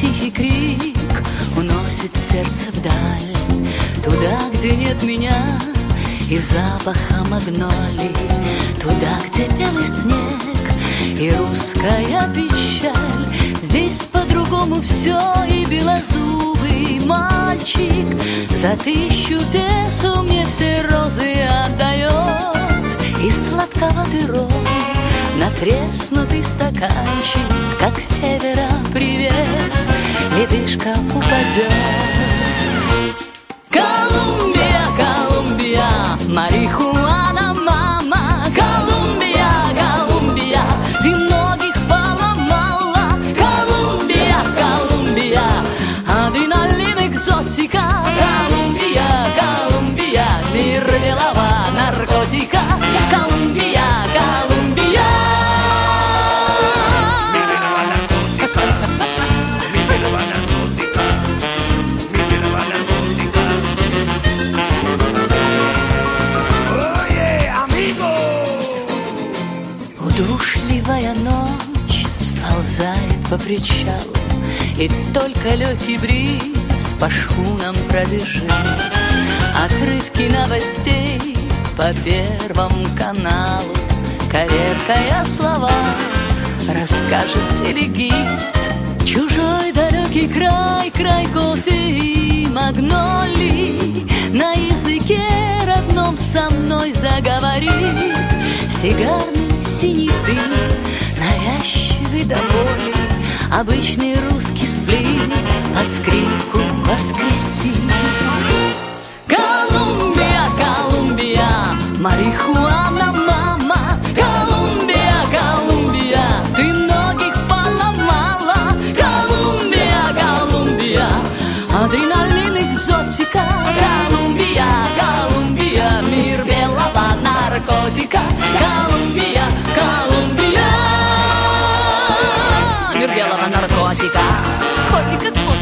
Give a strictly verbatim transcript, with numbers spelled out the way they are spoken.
тихий крик уносит сердце вдаль, туда, где нет меня и запаха магнолий, туда, где белый снег и русская печаль. Здесь по-другому все, и белозубый мальчик за тысячу песо мне все розы отдает. И сладковатый ром, натреснутый стаканчик, как с севера привет, ледышка упадет. Колумбия, Колумбия, марихуана, мама. Колумбия, Колумбия, ты многих поломала. Колумбия, Колумбия, адреналин, экзотика. Колумбия, Колумбия, мир белого наркотика. Колумбия, Колумбия. Удушливая ночь сползает по причалу, и только легкий бриз по шхунам пробежит. Отрывки новостей по Первому каналу, коверкая слова, расскажет телегид. Чужой далекий край, край кофе и магнолий, на языке родном со мной заговорит. Сигарный синий дым, навязчивый до боли, обычный русский сплин под скрипку воскресит. Колумбия, Колумбия, марихуана, мама. Колумбия, Колумбия, ты многих поломала. Колумбия, Колумбия, адреналин, экзотика. Колумбия, Колумбия, мир белого наркотика. Колумбия, Колумбия, мир белого наркотика. Котика,